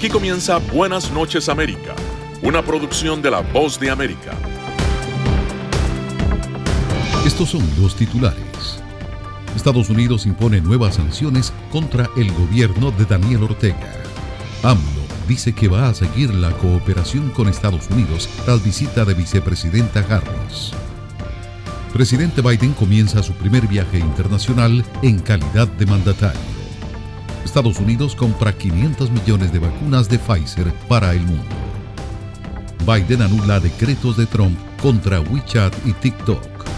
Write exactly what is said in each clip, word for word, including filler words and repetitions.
Aquí comienza Buenas noches América, una producción de La Voz de América. Estos son los titulares. Estados Unidos impone nuevas sanciones contra el gobierno de Daniel Ortega. AMLO dice que va a seguir la cooperación con Estados Unidos tras visita de vicepresidenta Harris. Presidente Biden comienza su primer viaje internacional en calidad de mandatario. Estados Unidos compra quinientos millones de vacunas de Pfizer para el mundo. Biden anula decretos de Trump contra WeChat y TikTok.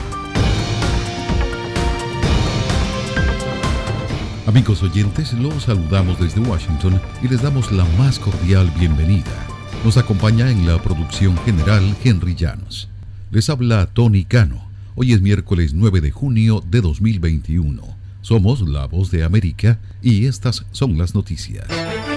Amigos oyentes, los saludamos desde Washington y les damos la más cordial bienvenida. Nos acompaña en la producción general Henry Llanos. Les habla Tony Cano. Hoy es miércoles nueve de junio de dos mil veintiuno. Somos La Voz de América y estas son las noticias.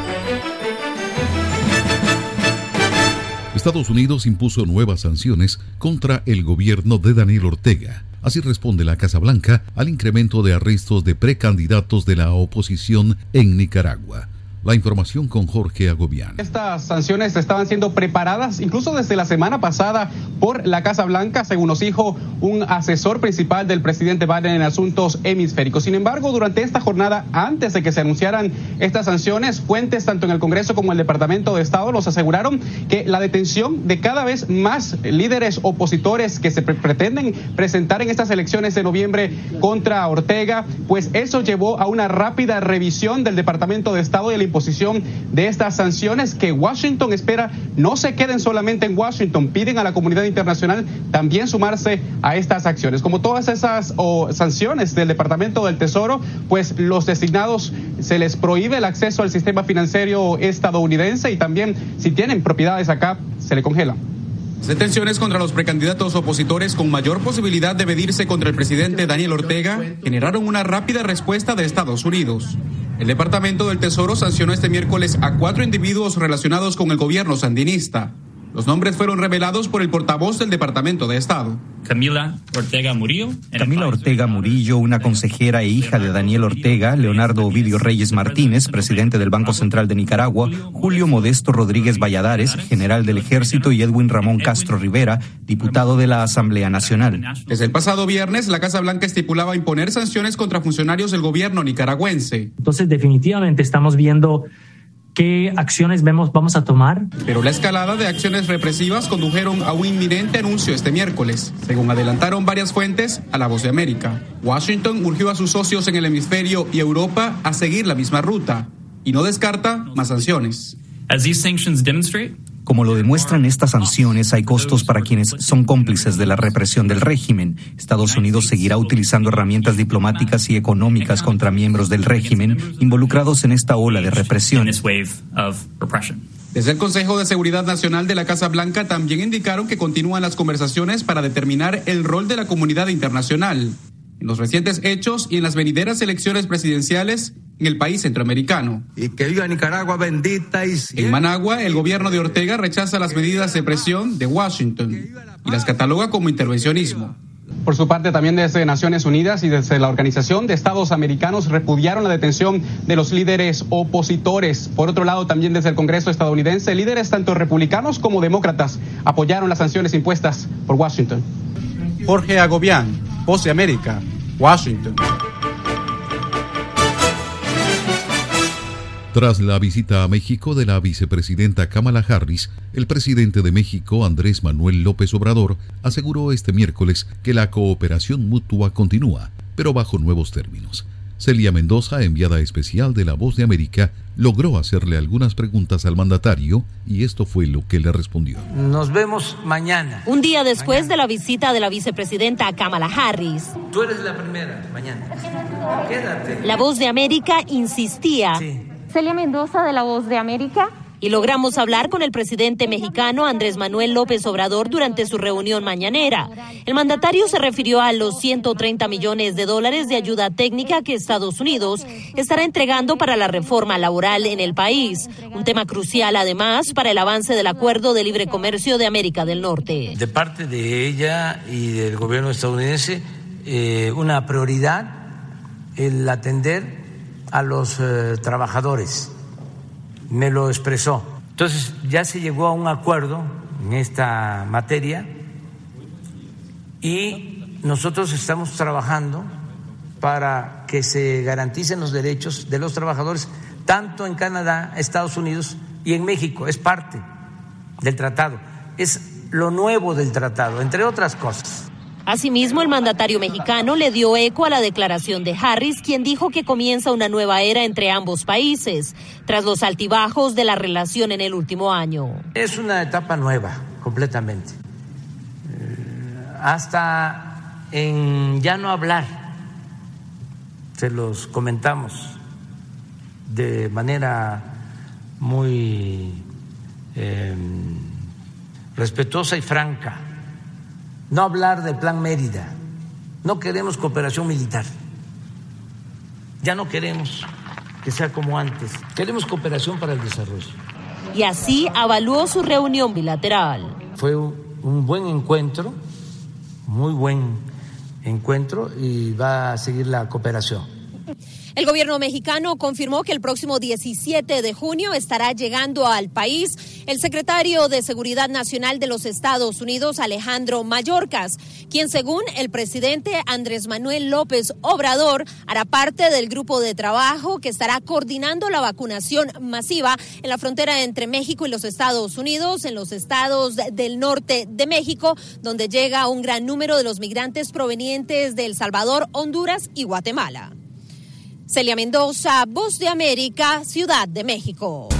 Estados Unidos impuso nuevas sanciones contra el gobierno de Daniel Ortega. Así responde la Casa Blanca al incremento de arrestos de precandidatos de la oposición en Nicaragua. La información con Jorge Agobián. Estas sanciones estaban siendo preparadas incluso desde la semana pasada por la Casa Blanca, según nos dijo un asesor principal del presidente Biden en asuntos hemisféricos. Sin embargo, durante esta jornada, antes de que se anunciaran estas sanciones, fuentes tanto en el Congreso como en el Departamento de Estado nos aseguraron que la detención de cada vez más líderes opositores que se pre- pretenden presentar en estas elecciones de noviembre contra Ortega, pues eso llevó a una rápida revisión del Departamento de Estado y el imposición de estas sanciones que Washington espera no se queden solamente en Washington. Piden a la comunidad internacional también sumarse a estas acciones. Como todas esas oh, sanciones del Departamento del Tesoro, pues los designados se les prohíbe el acceso al sistema financiero estadounidense y también si tienen propiedades acá se le congela. Detenciones contra los precandidatos opositores con mayor posibilidad de medirse contra el presidente Daniel Ortega generaron una rápida respuesta de Estados Unidos. El Departamento del Tesoro sancionó este miércoles a cuatro individuos relacionados con el gobierno sandinista. Los nombres fueron revelados por el portavoz del Departamento de Estado. Camila Ortega Murillo. Camila Ortega Murillo, una consejera e hija de Daniel Ortega, Leonardo Ovidio Reyes Martínez, presidente del Banco Central de Nicaragua, Julio Modesto Rodríguez Valladares, general del Ejército, y Edwin Ramón Castro Rivera, diputado de la Asamblea Nacional. Desde el pasado viernes, la Casa Blanca estipulaba imponer sanciones contra funcionarios del gobierno nicaragüense. Entonces, definitivamente estamos viendo ¿qué acciones vemos, vamos a tomar? Pero la escalada de acciones represivas condujeron a un inminente anuncio este miércoles, según adelantaron varias fuentes a La Voz de América. Washington urgió a sus socios en el hemisferio y Europa a seguir la misma ruta y no descarta más sanciones. As these sanctions demonstrate, Como lo demuestran estas sanciones, hay costos para quienes son cómplices de la represión del régimen. Estados Unidos seguirá utilizando herramientas diplomáticas y económicas contra miembros del régimen involucrados en esta ola de represión. Desde el Consejo de Seguridad Nacional de la Casa Blanca también indicaron que continúan las conversaciones para determinar el rol de la comunidad internacional en los recientes hechos y en las venideras elecciones presidenciales en el país centroamericano. Y que viva Nicaragua bendita y siempre. En Managua, el gobierno de Ortega rechaza las medidas de presión de Washington y las cataloga como intervencionismo. Por su parte, también desde Naciones Unidas y desde la Organización de Estados Americanos repudiaron la detención de los líderes opositores. Por otro lado, también desde el Congreso estadounidense, líderes tanto republicanos como demócratas apoyaron las sanciones impuestas por Washington. Jorge Agobián, Voz de América, Washington. Tras la visita a México de la vicepresidenta Kamala Harris, el presidente de México, Andrés Manuel López Obrador, aseguró este miércoles que la cooperación mutua continúa, pero bajo nuevos términos. Celia Mendoza, enviada especial de La Voz de América, logró hacerle algunas preguntas al mandatario y esto fue lo que le respondió. Nos vemos mañana. Un día después mañana. de la visita de la vicepresidenta Kamala Harris. Tú eres la primera, mañana. Quédate. La Voz de América insistía. Sí. Celia Mendoza de La Voz de América. Y logramos hablar con el presidente mexicano Andrés Manuel López Obrador durante su reunión mañanera. El mandatario se refirió a los ciento treinta millones de dólares de ayuda técnica que Estados Unidos estará entregando para la reforma laboral en el país. Un tema crucial, además, para el avance del Acuerdo de Libre Comercio de América del Norte. De parte de ella y del gobierno estadounidense, eh, una prioridad el atender a los eh, trabajadores me lo expresó. Entonces ya se llegó a un acuerdo en esta materia y nosotros estamos trabajando para que se garanticen los derechos de los trabajadores tanto en Canadá, Estados Unidos y en México. Es parte del tratado, es lo nuevo del tratado, entre otras cosas. Asimismo, el mandatario mexicano le dio eco a la declaración de Harris, quien dijo que comienza una nueva era entre ambos países, tras los altibajos de la relación en el último año. Es una etapa nueva, completamente. Eh, hasta en ya no hablar, se los comentamos de manera muy eh, respetuosa y franca. No hablar del Plan Mérida, no queremos cooperación militar, ya no queremos que sea como antes, queremos cooperación para el desarrollo. Y así avalúo su reunión bilateral. Fue un buen encuentro, muy buen encuentro y va a seguir la cooperación. El gobierno mexicano confirmó que el próximo diecisiete de junio estará llegando al país el secretario de Seguridad Nacional de los Estados Unidos, Alejandro Mayorkas, quien según el presidente Andrés Manuel López Obrador hará parte del grupo de trabajo que estará coordinando la vacunación masiva en la frontera entre México y los Estados Unidos, en los estados del norte de México, donde llega un gran número de los migrantes provenientes de El Salvador, Honduras y Guatemala. Celia Mendoza, Voz de América, Ciudad de México.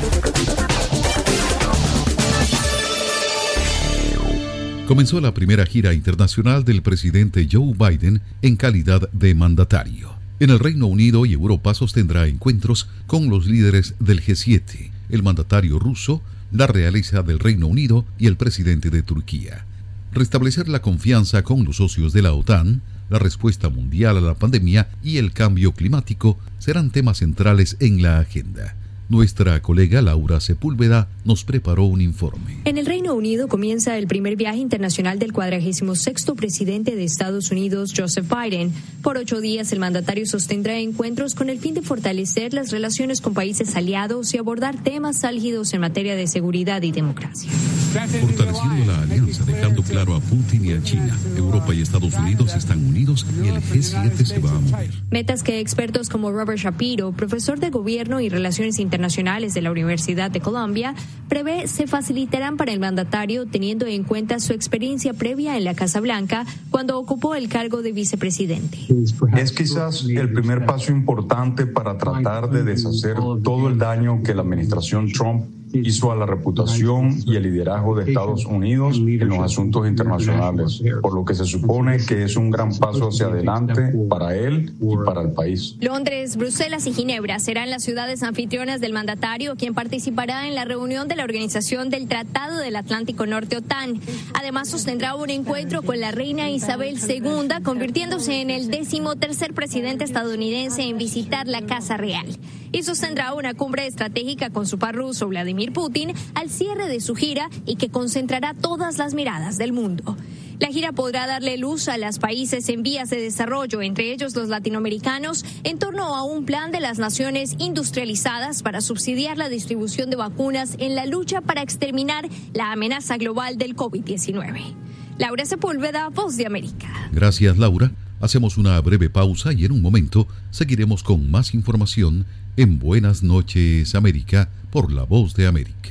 Comenzó la primera gira internacional del presidente Joe Biden en calidad de mandatario. En el Reino Unido y Europa sostendrá encuentros con los líderes del G siete, el mandatario ruso, la realeza del Reino Unido y el presidente de Turquía. Restablecer la confianza con los socios de la OTAN, la respuesta mundial a la pandemia y el cambio climático serán temas centrales en la agenda. Nuestra colega Laura Sepúlveda nos preparó un informe. En el Reino Unido comienza el primer viaje internacional del cuadragésimo sexto presidente de Estados Unidos, Joseph Biden. Por ocho días, el mandatario sostendrá encuentros con el fin de fortalecer las relaciones con países aliados y abordar temas álgidos en materia de seguridad y democracia. Fortaleciendo la alianza, dejando claro a Putin y a China, Europa y Estados Unidos están unidos y el G siete se va a mover. Metas que expertos como Robert Shapiro, profesor de Gobierno y Relaciones Internacionales de la Universidad de Columbia, prevé se facilitarán para el mandatario teniendo en cuenta su experiencia previa en la Casa Blanca cuando ocupó el cargo de vicepresidente. Es quizás el primer paso importante para tratar de deshacer todo el daño que la administración Trump hizo a la reputación y el liderazgo de Estados Unidos en los asuntos internacionales, por lo que se supone que es un gran paso hacia adelante para él y para el país. Londres, Bruselas y Ginebra serán las ciudades anfitrionas del mandatario, quien participará en la reunión de la Organización del Tratado del Atlántico Norte OTAN. Además, sostendrá un encuentro con la reina Isabel segunda, convirtiéndose en el decimotercer presidente estadounidense en visitar la Casa Real. Y sostendrá una cumbre estratégica con su par ruso, Vladimir Putin, al cierre de su gira y que concentrará todas las miradas del mundo. La gira podrá darle luz a los países en vías de desarrollo, entre ellos los latinoamericanos, en torno a un plan de las naciones industrializadas para subsidiar la distribución de vacunas en la lucha para exterminar la amenaza global del COVID diecinueve. Laura Sepúlveda, Voz de América. Gracias, Laura. Hacemos una breve pausa y en un momento seguiremos con más información en Buenas noches, América, por La Voz de América.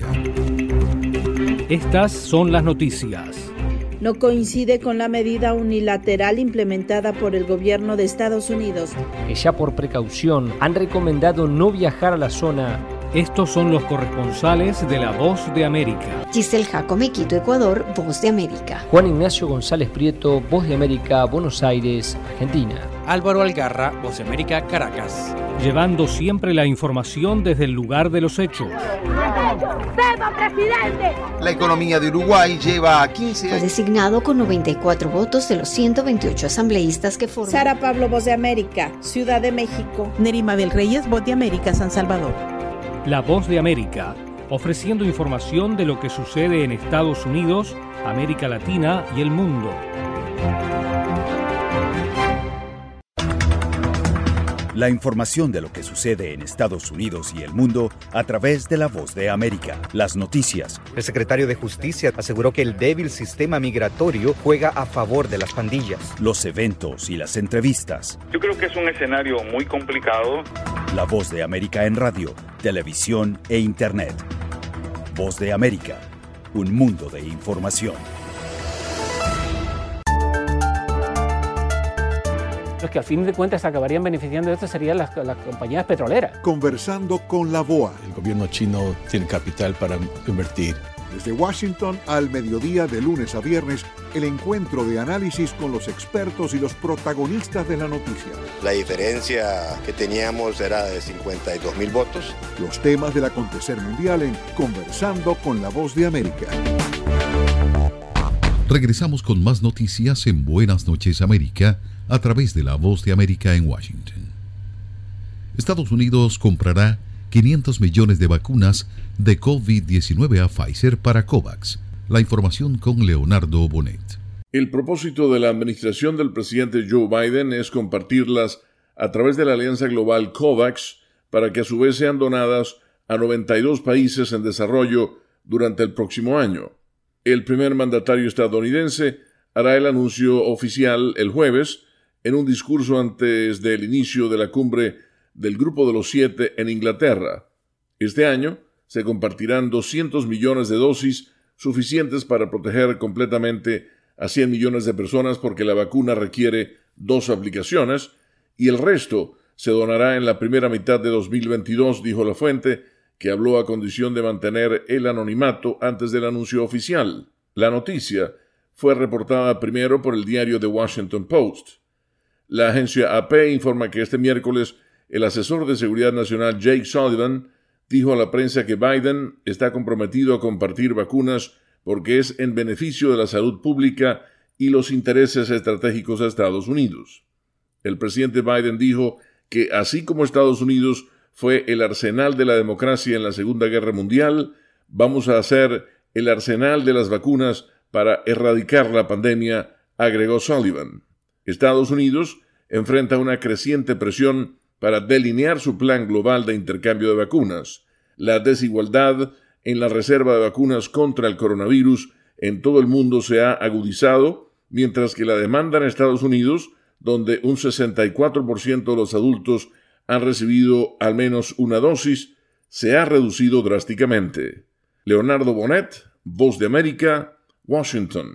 Estas son las noticias. No coincide con la medida unilateral implementada por el gobierno de Estados Unidos. Que ya por precaución han recomendado no viajar a la zona. Estos son los corresponsales de La Voz de América. Giselle Jacome, Quito, Ecuador, Voz de América. Juan Ignacio González Prieto, Voz de América, Buenos Aires, Argentina. Álvaro Algarra, Voz de América, Caracas. Llevando siempre la información desde el lugar de los hechos. La economía de Uruguay lleva a quince años. Fue designado con noventa y cuatro votos de los ciento veintiocho asambleístas que forman. Sara Pablo, Voz de América, Ciudad de México. Nerima Bel Reyes, Voz de América, San Salvador. La Voz de América, ofreciendo información de lo que sucede en Estados Unidos, América Latina y el mundo. La información de lo que sucede en Estados Unidos y el mundo a través de La Voz de América. Las noticias. El secretario de Justicia aseguró que el débil sistema migratorio juega a favor de las pandillas. Los eventos y las entrevistas. Yo creo que es un escenario muy complicado. La Voz de América en radio, televisión e internet. Voz de América, un mundo de información. Los que al fin de cuentas acabarían beneficiando de esto serían las, las compañías petroleras. Conversando con la B O A. El gobierno chino tiene capital para invertir. Desde Washington al mediodía de lunes a viernes, el encuentro de análisis con los expertos y los protagonistas de la noticia. La diferencia que teníamos era de cincuenta y dos mil votos. Los temas del acontecer mundial en Conversando con la Voz de América. Regresamos con más noticias en Buenas noches América a través de La Voz de América en Washington. Estados Unidos comprará quinientos millones de vacunas de COVID diecinueve a Pfizer para COVAX. La información con Leonardo Bonet. El propósito de la administración del presidente Joe Biden es compartirlas a través de la alianza global COVAX para que a su vez sean donadas a noventa y dos países en desarrollo durante el próximo año. El primer mandatario estadounidense hará el anuncio oficial el jueves en un discurso antes del inicio de la cumbre del Grupo de los Siete en Inglaterra. Este año se compartirán doscientos millones de dosis suficientes para proteger completamente a cien millones de personas porque la vacuna requiere dos aplicaciones y el resto se donará en la primera mitad de dos mil veintidós, dijo la fuente, que habló a condición de mantener el anonimato antes del anuncio oficial. La noticia fue reportada primero por el diario The Washington Post. La agencia A P informa que este miércoles el asesor de Seguridad Nacional Jake Sullivan dijo a la prensa que Biden está comprometido a compartir vacunas porque es en beneficio de la salud pública y los intereses estratégicos de Estados Unidos. El presidente Biden dijo que así como Estados Unidos fue el arsenal de la democracia en la Segunda Guerra Mundial, vamos a hacer el arsenal de las vacunas para erradicar la pandemia, agregó Sullivan. Estados Unidos enfrenta una creciente presión para delinear su plan global de intercambio de vacunas. La desigualdad en la reserva de vacunas contra el coronavirus en todo el mundo se ha agudizado, mientras que la demanda en Estados Unidos, donde un sesenta y cuatro por ciento de los adultos han recibido al menos una dosis, se ha reducido drásticamente. Leonardo Bonet, Voz de América, Washington.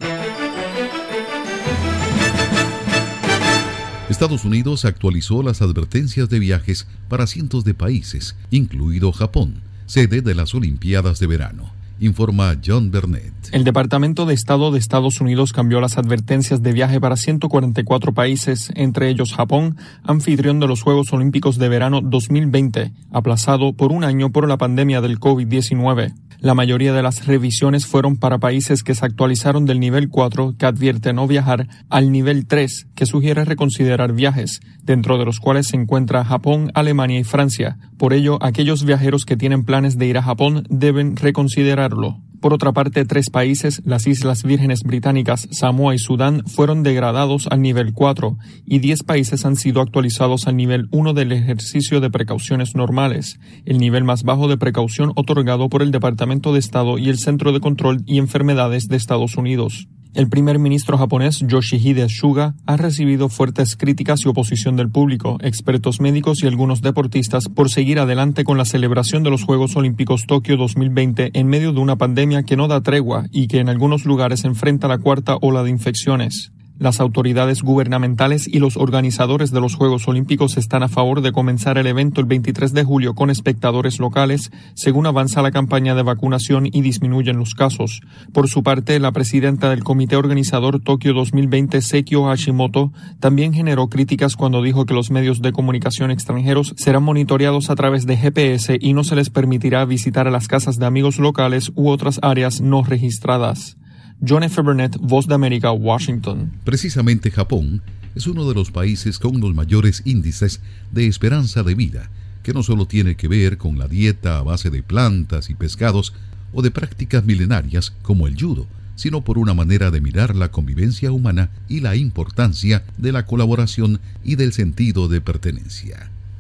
Estados Unidos actualizó las advertencias de viajes para cientos de países, incluido Japón, sede de las Olimpiadas de verano. Informa John Burnett. El Departamento de Estado de Estados Unidos cambió las advertencias de viaje para ciento cuarenta y cuatro países, entre ellos Japón, anfitrión de los Juegos Olímpicos de Verano dos mil veinte, aplazado por un año por la pandemia del COVID diecinueve. La mayoría de las revisiones fueron para países que se actualizaron del nivel cuatro, que advierte no viajar, al nivel tres, que sugiere reconsiderar viajes, dentro de los cuales se encuentra Japón, Alemania y Francia. Por ello, aquellos viajeros que tienen planes de ir a Japón deben reconsiderarlo. Por otra parte, tres países, las Islas Vírgenes Británicas, Samoa y Sudán, fueron degradados al nivel cuatro y diez países han sido actualizados al nivel uno del ejercicio de precauciones normales, el nivel más bajo de precaución otorgado por el Departamento de Estado y el Centro de Control y Enfermedades de Estados Unidos. El primer ministro japonés Yoshihide Suga ha recibido fuertes críticas y oposición del público, expertos médicos y algunos deportistas por seguir adelante con la celebración de los Juegos Olímpicos Tokio dos mil veinte en medio de una pandemia que no da tregua y que en algunos lugares enfrenta la cuarta ola de infecciones. Las autoridades gubernamentales y los organizadores de los Juegos Olímpicos están a favor de comenzar el evento el veintitrés de julio con espectadores locales, según avanza la campaña de vacunación y disminuyen los casos. Por su parte, la presidenta del comité organizador Tokio dos mil veinte, Sekio Hashimoto, también generó críticas cuando dijo que los medios de comunicación extranjeros serán monitoreados a través de G P S y no se les permitirá visitar a las casas de amigos locales u otras áreas no registradas. John F. Burnett, Voz de América, Washington. Precisamente Japón es uno de los países con los mayores índices de esperanza de vida, que no solo tiene que ver con la dieta a base de plantas y pescados o de prácticas milenarias como el judo, sino por una manera de mirar la convivencia humana y la importancia de la colaboración y del sentido de pertenencia.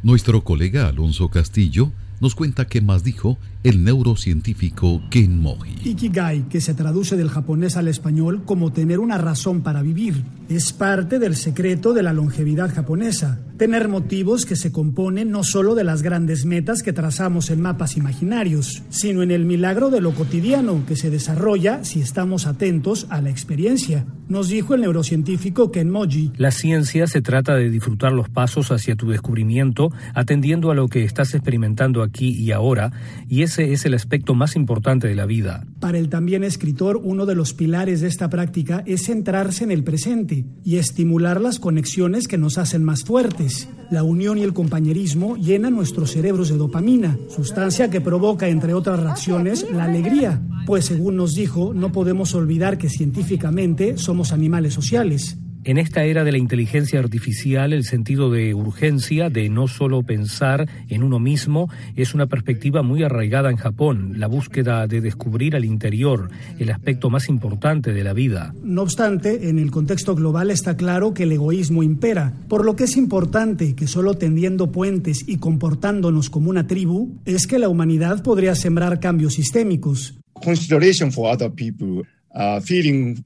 Nuestro colega Alonso Castillo nos cuenta qué más dijo el neurocientífico Ken Mogi. Ikigai, que se traduce del japonés al español como tener una razón para vivir, es parte del secreto de la longevidad japonesa. Tener motivos que se componen no solo de las grandes metas que trazamos en mapas imaginarios, sino en el milagro de lo cotidiano que se desarrolla si estamos atentos a la experiencia, nos dijo el neurocientífico Ken Mogi. La ciencia se trata de disfrutar los pasos hacia tu descubrimiento, atendiendo a lo que estás experimentando aquí y ahora, y ese es el aspecto más importante de la vida. Para el también escritor, uno de los pilares de esta práctica es centrarse en el presente y estimular las conexiones que nos hacen más fuertes. La unión y el compañerismo llenan nuestros cerebros de dopamina, sustancia que provoca, entre otras reacciones, la alegría. Pues según nos dijo, no podemos olvidar que científicamente somos animales sociales. En esta era de la inteligencia artificial, el sentido de urgencia, de no solo pensar en uno mismo, es una perspectiva muy arraigada en Japón. La búsqueda de descubrir al interior, el aspecto más importante de la vida. No obstante, en el contexto global está claro que el egoísmo impera, por lo que es importante que solo tendiendo puentes y comportándonos como una tribu, es que la humanidad podría sembrar cambios sistémicos. Consideration for other people, uh, feeling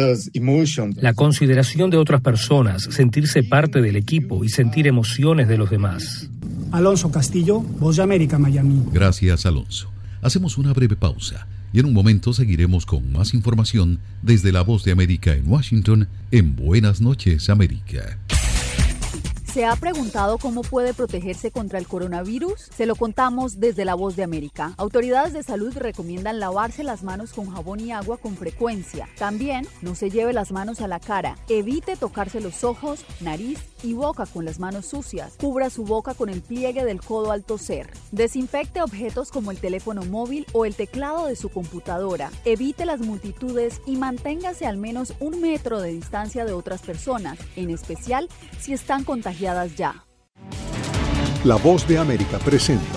La consideración de otras personas, sentirse parte del equipo y sentir emociones de los demás. Alonso Castillo, Voz de América, Miami. Gracias, Alonso. Hacemos una breve pausa y en un momento seguiremos con más información desde la Voz de América en Washington en Buenas noches, América. ¿Se ha preguntado cómo puede protegerse contra el coronavirus? Se lo contamos desde La Voz de América. Autoridades de salud recomiendan lavarse las manos con jabón y agua con frecuencia. También no se lleve las manos a la cara. Evite tocarse los ojos, nariz y boca con las manos sucias. Cubra su boca con el pliegue del codo al toser. Desinfecte objetos como el teléfono móvil o el teclado de su computadora. Evite las multitudes y manténgase al menos un metro de distancia de otras personas, en especial si están contagiadas ya. La Voz de América presenta.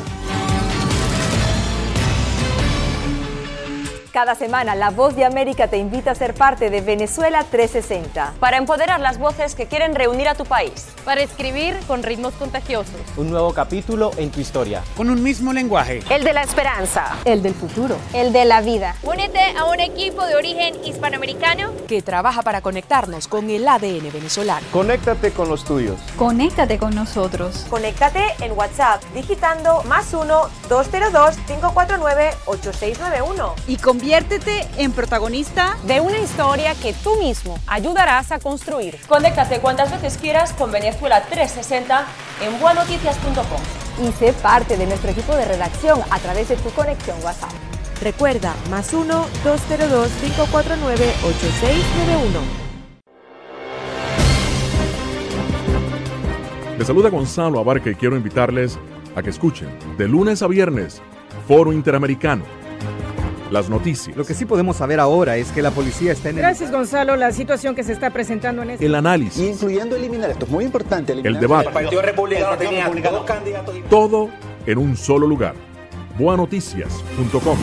Cada semana, La Voz de América te invita a ser parte de Venezuela trescientos sesenta. Para empoderar las voces que quieren reunir a tu país. Para escribir con ritmos contagiosos. Un nuevo capítulo en tu historia. Con un mismo lenguaje. El de la esperanza. El del futuro. El de la vida. Únete a un equipo de origen hispanoamericano que trabaja para conectarnos con el A D N venezolano. Conéctate con los tuyos. Conéctate con nosotros. Conéctate en WhatsApp digitando más uno, dos cero dos, cinco cuatro nueve, ocho seis nueve uno. Y con Conviértete en protagonista de una historia que tú mismo ayudarás a construir. Conéctate cuantas veces quieras con Venezuela trescientos sesenta en buenoticias punto com. Y sé parte de nuestro equipo de redacción a través de tu conexión WhatsApp. Recuerda, más uno, dos cero dos, cinco cuatro nueve, ocho seis nueve uno. Les saluda Gonzalo Abarca y quiero invitarles a que escuchen de lunes a viernes Foro Interamericano. Las noticias. Lo que sí podemos saber ahora es que la policía está en el... Gracias, Gonzalo. La situación que se está presentando en este... El análisis. Incluyendo eliminar, esto es muy importante. El debate. El Partido Republicano tenía dos candidatos. Todo en un solo lugar. buenoticias punto com.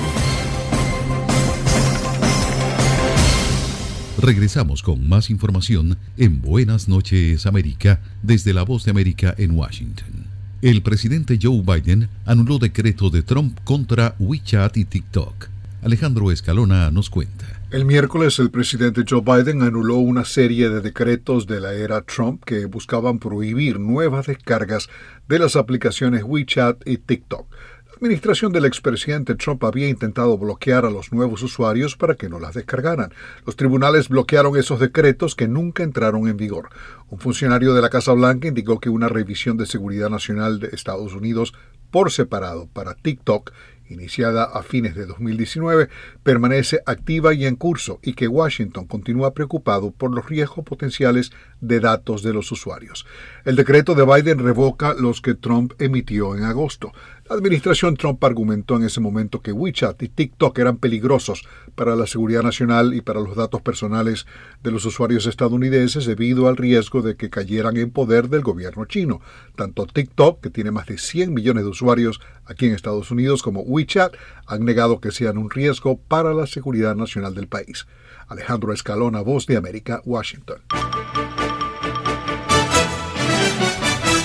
Regresamos con más información en Buenas noches, América, desde La Voz de América en Washington. El presidente Joe Biden anuló decretos de Trump contra WeChat y TikTok. Alejandro Escalona nos cuenta. El miércoles el presidente Joe Biden anuló una serie de decretos de la era Trump que buscaban prohibir nuevas descargas de las aplicaciones WeChat y TikTok. La administración del expresidente Trump había intentado bloquear a los nuevos usuarios para que no las descargaran. Los tribunales bloquearon esos decretos que nunca entraron en vigor. Un funcionario de la Casa Blanca indicó que una revisión de seguridad nacional de Estados Unidos por separado para TikTok, iniciada a fines de dos mil diecinueve, permanece activa y en curso y que Washington continúa preocupado por los riesgos potenciales de datos de los usuarios. El decreto de Biden revoca los que Trump emitió en agosto. La administración Trump argumentó en ese momento que WeChat y TikTok eran peligrosos para la seguridad nacional y para los datos personales de los usuarios estadounidenses debido al riesgo de que cayeran en poder del gobierno chino. Tanto TikTok, que tiene más de cien millones de usuarios aquí en Estados Unidos, como WeChat han negado que sean un riesgo para la seguridad nacional del país. Alejandro Escalona, Voz de América, Washington.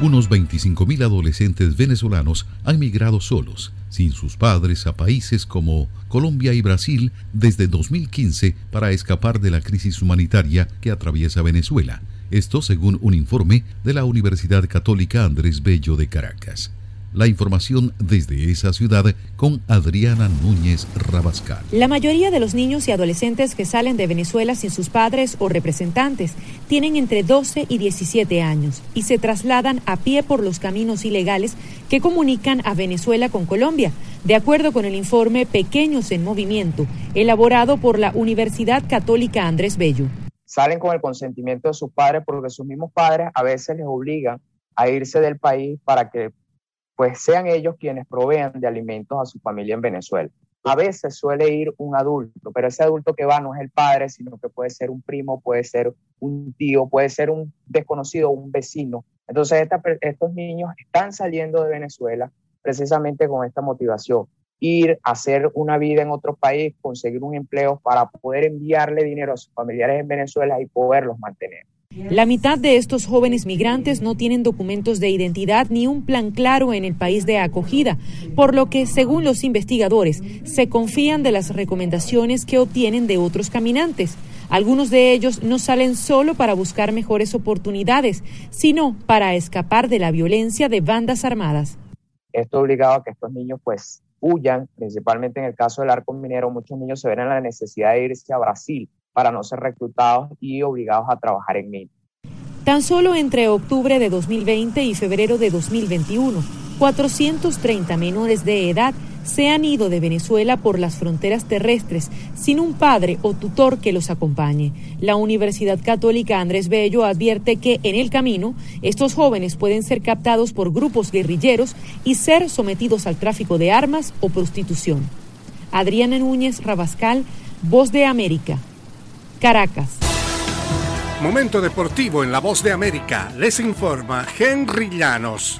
Unos veinticinco mil adolescentes venezolanos han migrado solos, sin sus padres, a países como Colombia y Brasil desde dos mil quince para escapar de la crisis humanitaria que atraviesa Venezuela. Esto según un informe de la Universidad Católica Andrés Bello de Caracas. La información desde esa ciudad con Adriana Núñez Rabascal. La mayoría de los niños y adolescentes que salen de Venezuela sin sus padres o representantes tienen entre doce y diecisiete años y se trasladan a pie por los caminos ilegales que comunican a Venezuela con Colombia, de acuerdo con el informe Pequeños en Movimiento, elaborado por la Universidad Católica Andrés Bello. Salen con el consentimiento de sus padres porque sus mismos padres a veces les obligan a irse del país para que pues sean ellos quienes provean de alimentos a su familia en Venezuela. A veces suele ir un adulto, pero ese adulto que va no es el padre, sino que puede ser un primo, puede ser un tío, puede ser un desconocido, un vecino. Entonces esta, estos niños están saliendo de Venezuela precisamente con esta motivación. Ir a hacer una vida en otro país, conseguir un empleo para poder enviarle dinero a sus familiares en Venezuela y poderlos mantener. La mitad de estos jóvenes migrantes no tienen documentos de identidad ni un plan claro en el país de acogida, por lo que, según los investigadores, se confían de las recomendaciones que obtienen de otros caminantes. Algunos de ellos no salen solo para buscar mejores oportunidades, sino para escapar de la violencia de bandas armadas. Esto ha obligado a que estos niños pues huyan, principalmente en el caso del arco minero. Muchos niños se ven en la necesidad de irse a Brasil para no ser reclutados y obligados a trabajar en minas. Tan solo entre octubre de dos mil veinte y febrero de dos mil veintiuno, cuatrocientos treinta menores de edad se han ido de Venezuela por las fronteras terrestres sin un padre o tutor que los acompañe. La Universidad Católica Andrés Bello advierte que en el camino estos jóvenes pueden ser captados por grupos guerrilleros y ser sometidos al tráfico de armas o prostitución. Adriana Núñez Rabascal, Voz de América, Caracas. Momento deportivo en La Voz de América. Les informa Henry Llanos.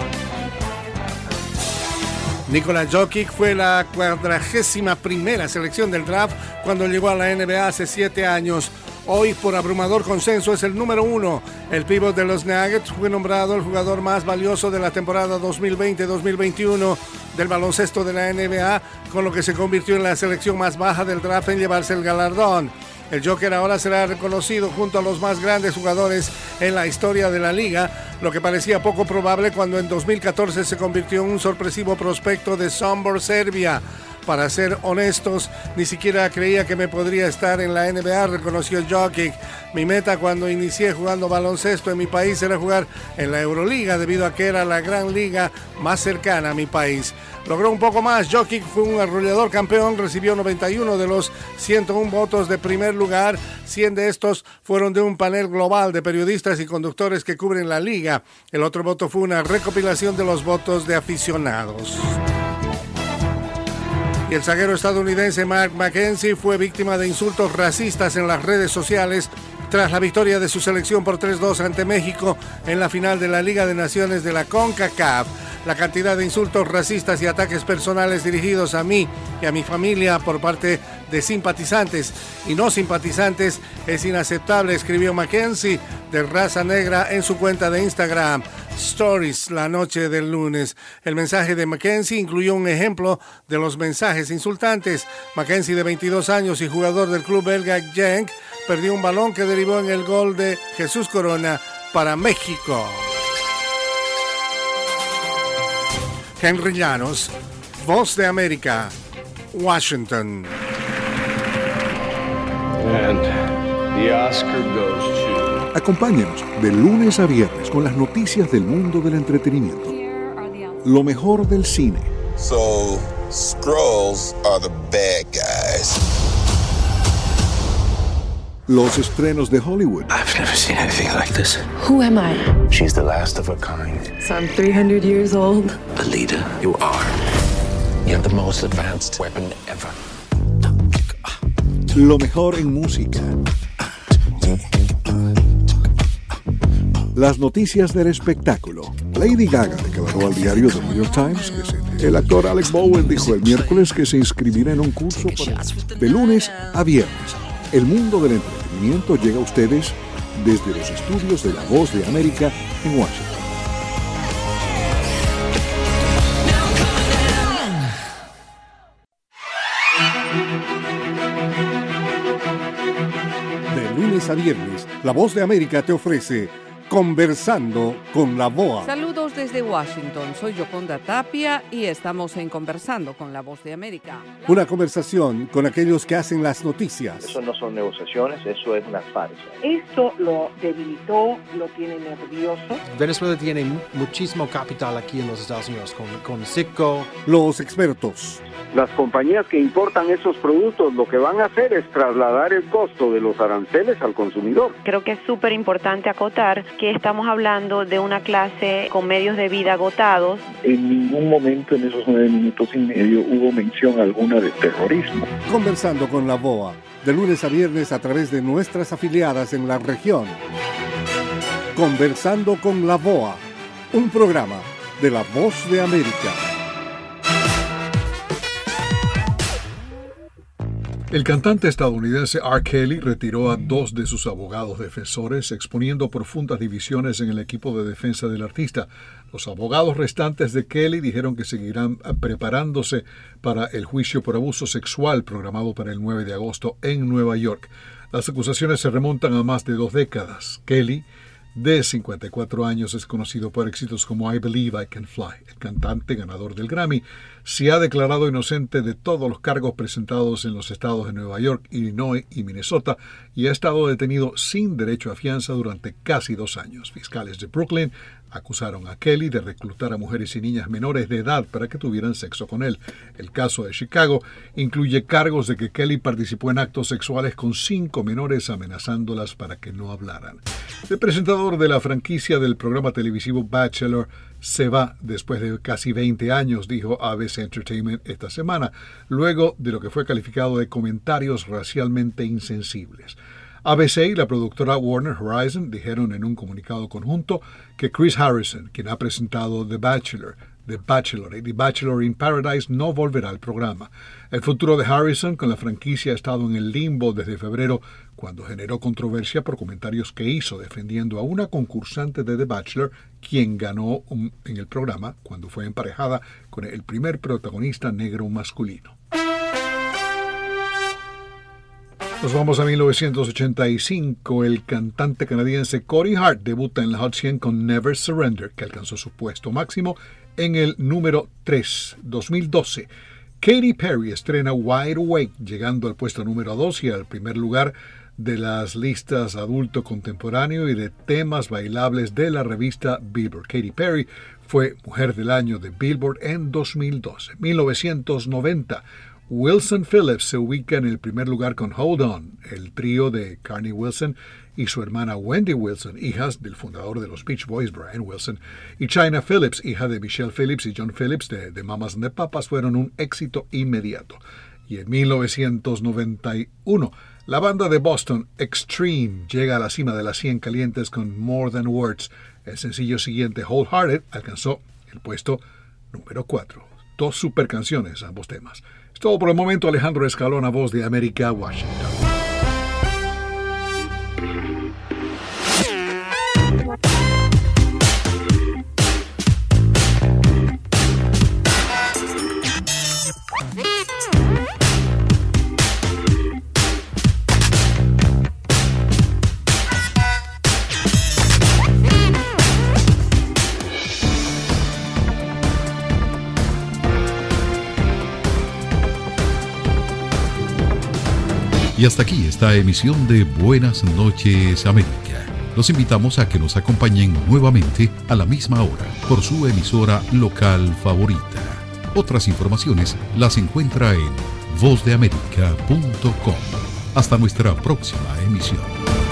Nikola Jokic fue la cuadragésima primera selección del draft cuando llegó a la N B A hace siete años. Hoy, por abrumador consenso, es el número uno. El pívot de los Nuggets fue nombrado el jugador más valioso de la temporada dos mil veinte dos mil veintiuno del baloncesto de la N B A, con lo que se convirtió en la selección más baja del draft en llevarse el galardón. El Joker ahora será reconocido junto a los más grandes jugadores en la historia de la liga, lo que parecía poco probable cuando en dos mil catorce se convirtió en un sorpresivo prospecto de Sombor, Serbia. Para ser honestos, ni siquiera creía que me podría estar en la N B A, reconoció Jokic. Mi meta cuando inicié jugando baloncesto en mi país era jugar en la Euroliga, debido a que era la gran liga más cercana a mi país. Logró un poco más. Jokic fue un arrollador campeón, recibió noventa y uno de los ciento uno votos de primer lugar. cien de estos fueron de un panel global de periodistas y conductores que cubren la liga. El otro voto fue una recopilación de los votos de aficionados. Y el zaguero estadounidense Mark McKenzie fue víctima de insultos racistas en las redes sociales tras la victoria de su selección por tres dos ante México en la final de la Liga de Naciones de la CONCACAF. La cantidad de insultos racistas y ataques personales dirigidos a mí y a mi familia por parte de simpatizantes y no simpatizantes es inaceptable, escribió McKenzie, de raza negra, en su cuenta de Instagram Stories la noche del lunes. El mensaje de McKenzie incluyó un ejemplo de los mensajes insultantes. McKenzie, de veintidós años y jugador del club belga Genk, perdió un balón que derivó en el gol de Jesús Corona para México. Henry Llanos, Voz de América, Washington. And the Oscar goes to... Acompáñenos de lunes a viernes con las noticias del mundo del entretenimiento. Lo mejor del cine. So, Skrulls are the bad guys. Los estrenos de Hollywood. I've never seen anything like this. Who am I? She's the last of her kind. So I'm three hundred years old. Alita, you are. You have the most advanced weapon ever. Lo mejor en música. Las noticias del espectáculo. Lady Gaga declaró al diario The New York Times que se... El actor Alec Bowen dijo el miércoles que se inscribirá en un curso para... de lunes a viernes. El mundo del entretenimiento llega a ustedes desde los estudios de La Voz de América en Washington. a viernes, La Voz de América te ofrece Conversando con la B O A. Saludos desde Washington, soy Yoconda Tapia y estamos en Conversando con la Voz de América. Una conversación con aquellos que hacen las noticias. Eso no son negociaciones, eso es una farsa. Esto lo debilitó, lo tiene nervioso. Venezuela tiene muchísimo capital aquí en los Estados Unidos, con, con Citgo. Los expertos. Las compañías que importan esos productos lo que van a hacer es trasladar el costo de los aranceles al consumidor. Creo que es súper importante acotar que estamos hablando de una clase con medios de vida agotados. En ningún momento en esos nueve minutos y medio hubo mención alguna de terrorismo. Conversando con la B O A, de lunes a viernes a través de nuestras afiliadas en la región. Conversando con la B O A, un programa de La Voz de América. El cantante estadounidense R. Kelly retiró a dos de sus abogados defensores, exponiendo profundas divisiones en el equipo de defensa del artista. Los abogados restantes de Kelly dijeron que seguirán preparándose para el juicio por abuso sexual programado para el nueve de agosto en Nueva York. Las acusaciones se remontan a más de dos décadas. Kelly, de cincuenta y cuatro años, es conocido por éxitos como I Believe I Can Fly. El cantante ganador del Grammy se ha declarado inocente de todos los cargos presentados en los estados de Nueva York, Illinois y Minnesota y ha estado detenido sin derecho a fianza durante casi dos años. Fiscales de Brooklyn acusaron a Kelly de reclutar a mujeres y niñas menores de edad para que tuvieran sexo con él. El caso de Chicago incluye cargos de que Kelly participó en actos sexuales con cinco menores amenazándolas para que no hablaran. El presentador de la franquicia del programa televisivo Bachelor se va después de casi veinte años, dijo A B C Entertainment esta semana, luego de lo que fue calificado de comentarios racialmente insensibles. A B C y la productora Warner Horizon dijeron en un comunicado conjunto que Chris Harrison, quien ha presentado The Bachelor, The Bachelor y The Bachelor in Paradise, no volverá al programa. El futuro de Harrison con la franquicia ha estado en el limbo desde febrero, cuando generó controversia por comentarios que hizo defendiendo a una concursante de The Bachelor, quien ganó un, en el programa cuando fue emparejada con el primer protagonista negro masculino. Nos vamos a mil novecientos ochenta y cinco. El cantante canadiense Corey Hart debuta en la Hot cien con Never Surrender, que alcanzó su puesto máximo en el número tres, dos mil doce. Katy Perry estrena Wide Awake, llegando al puesto número dos y al primer lugar de las listas adulto contemporáneo y de temas bailables de la revista Billboard. Katy Perry fue Mujer del Año de Billboard en dos mil doce. mil novecientos noventa. Wilson Phillips se ubica en el primer lugar con Hold On, el trío de Carney Wilson y su hermana Wendy Wilson, hijas del fundador de los Beach Boys, Brian Wilson, y Chynna Phillips, hija de Michelle Phillips y John Phillips de, de Mamas and the Papas, fueron un éxito inmediato. Y en mil novecientos noventa y uno, la banda de Boston, Extreme, llega a la cima de las cien calientes con More Than Words. El sencillo siguiente, Wholehearted, alcanzó el puesto número cuatro. Dos super canciones, ambos temas. Es todo por el momento. Alejandro Escalona, Voz de América, Washington. Y hasta aquí esta emisión de Buenas noches América. Los invitamos a que nos acompañen nuevamente a la misma hora por su emisora local favorita. Otras informaciones las encuentra en voz de américa punto com. Hasta nuestra próxima emisión.